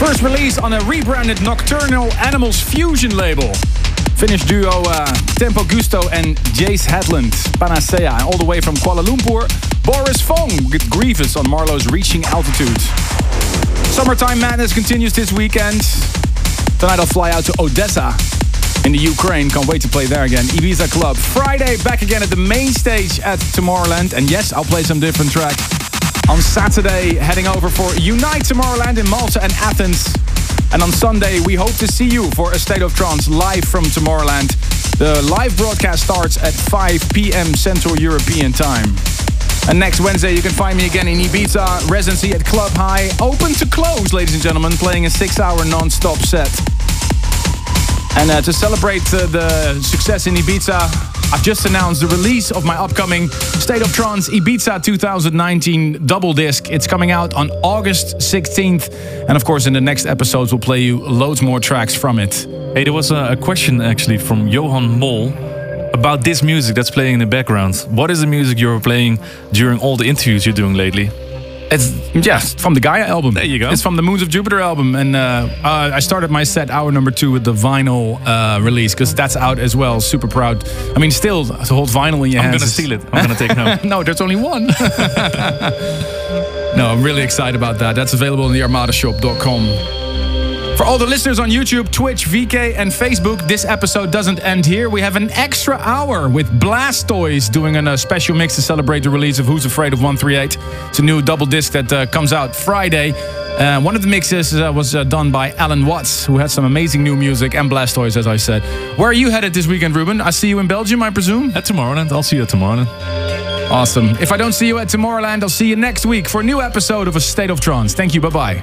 First release on a rebranded Nocturnal Animals Fusion label. Finnish duo Tempo Gusto and Jace Headland, Panacea. And all the way from Kuala Lumpur, Boris Fong with Grievous on Marlowe's Reaching Altitude. Summertime Madness continues this weekend. Tonight I'll fly out to Odessa in the Ukraine. Can't wait to play there again. Ibiza Club. Friday, back again at the main stage at Tomorrowland. And yes, I'll play some different tracks. On Saturday, heading over for Unite Tomorrowland in Malta and Athens. And on Sunday, we hope to see you for A State of Trance live from Tomorrowland. The live broadcast starts at 5 p.m. Central European Time. And next Wednesday, you can find me again in Ibiza, residency at Club High. Open to close, ladies and gentlemen, playing a 6-hour non-stop set. And to celebrate the success in Ibiza, I've just announced the release of my upcoming State of Trance Ibiza 2019 double disc. It's coming out on August 16th. And of course, in the next episodes, we'll play you loads more tracks from it. Hey, there was a question actually from Johan Mol about this music that's playing in the background. What is the music you're playing during all the interviews you're doing lately? It's from the Gaia album. There you go. It's from the Moons of Jupiter album. And I started my set hour number 2 with the vinyl release, because that's out as well. Super proud. I mean, still, to hold vinyl in your hands. I'm going to steal it. I'm going to take it home. No, there's only one. No, I'm really excited about that. That's available on thearmadashop.com. For all the listeners on YouTube, Twitch, VK and Facebook, this episode doesn't end here. We have an extra hour with Blastoise doing a special mix to celebrate the release of Who's Afraid of 138. It's a new double disc that comes out Friday. One of the mixes was done by Alan Watts, who had some amazing new music, and Blastoise, as I said. Where are you headed this weekend, Ruben? I see you in Belgium, I presume? At Tomorrowland. I'll see you at Tomorrowland. Awesome. If I don't see you at Tomorrowland, I'll see you next week for a new episode of A State of Trance. Thank you. Bye-bye.